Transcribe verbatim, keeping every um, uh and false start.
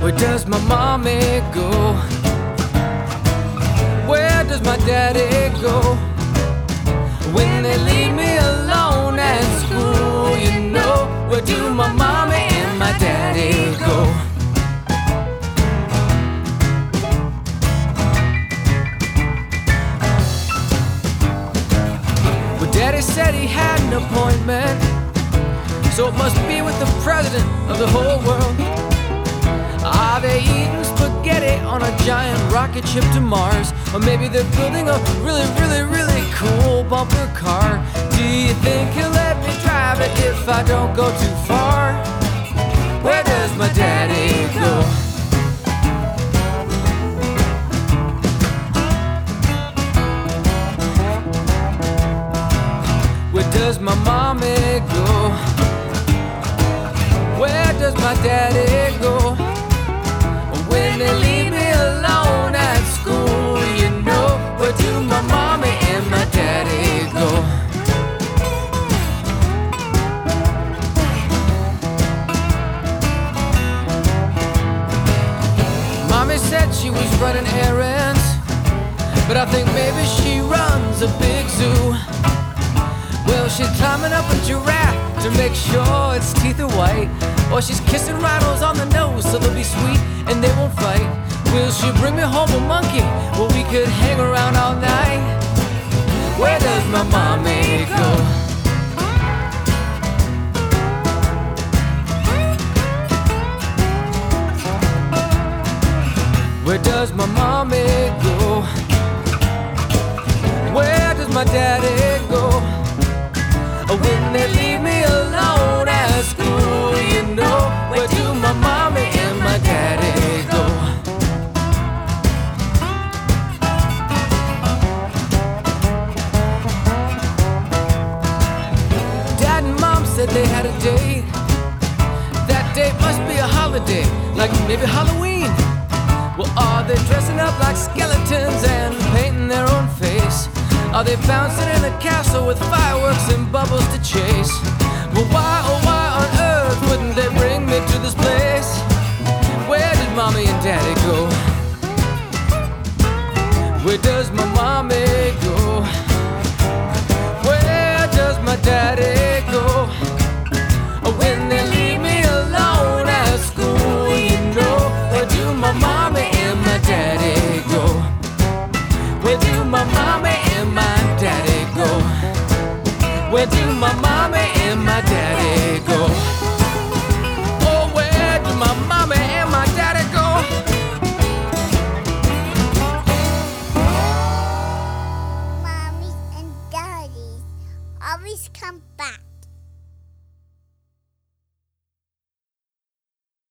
Where does my mommy go? Where does my daddy go? When they leave me alone at school, you know, where do my mommy and my daddy go? Well, Daddy said he had an appointment, so it must be with the president of the whole world. Are they eating spaghetti on a giant rocket ship to Mars? Or maybe they're building a really, really, really cool bumper car. Do you think he'll let me drive it if I don't go too far? Where does my daddy go? Where does my mommy go? Where does my daddy go? When they leave me alone at school, you know, where do my mommy and my daddy go? Mommy said she was running errands, but I think maybe she runs a big zoo. Well, she's climbing up a giraffe to make sure its teeth are white, or she's kissing rhinos on the nose so they'll be sweet and they won't fight. Will she bring me home a monkey where we could hang around all night? Where does my mommy go? Where does my mommy go? Where does my daddy go? When they leave me alone at school, you know, where do my mommy and my daddy go? Dad and Mom said they had a date. That date must be a holiday, like maybe Halloween. Well, are they dressing up like skeletons and painting their own face? Are they bouncing in a castle with fireworks and bubbles to chase? Well, why, oh why on earth wouldn't they bring me to this place? Where did mommy and daddy go? Where does my mommy go? Where does my daddy go? When they leave me alone at school, you know, where do my mommy and my daddy go? Where do my mommy and my daddy go? Where do my mommy and my daddy go? Oh, where do my mommy and my daddy go? Mommies and daddies always come back.